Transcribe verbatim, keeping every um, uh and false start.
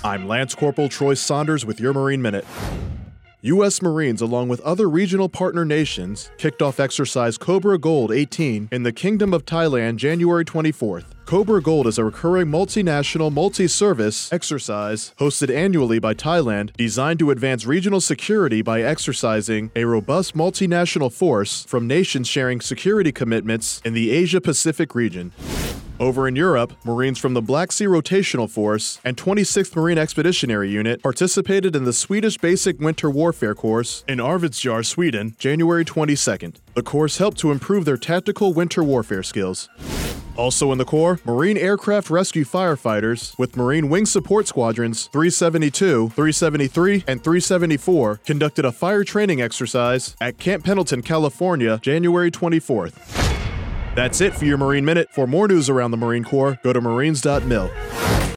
I'm Lance Corporal Troy Saunders with your Marine Minute. U S Marines, along with other regional partner nations, kicked off Exercise Cobra Gold eighteen in the Kingdom of Thailand January twenty-fourth. Cobra Gold is a recurring multinational, multi-service exercise hosted annually by Thailand, designed to advance regional security by exercising a robust multinational force from nations sharing security commitments in the Asia-Pacific region. Over in Europe, Marines from the Black Sea Rotational Force and twenty-sixth Marine Expeditionary Unit participated in the Swedish Basic Winter Warfare Course in Arvidsjaur, Sweden, January twenty-second. The course helped to improve their tactical winter warfare skills. Also in the Corps, Marine Aircraft Rescue Firefighters with Marine Wing Support Squadrons three seventy-two, three seventy-three, and three seventy-four conducted a fire training exercise at Camp Pendleton, California, January twenty-fourth. That's it for your Marine Minute. For more news around the Marine Corps, go to marines dot mil.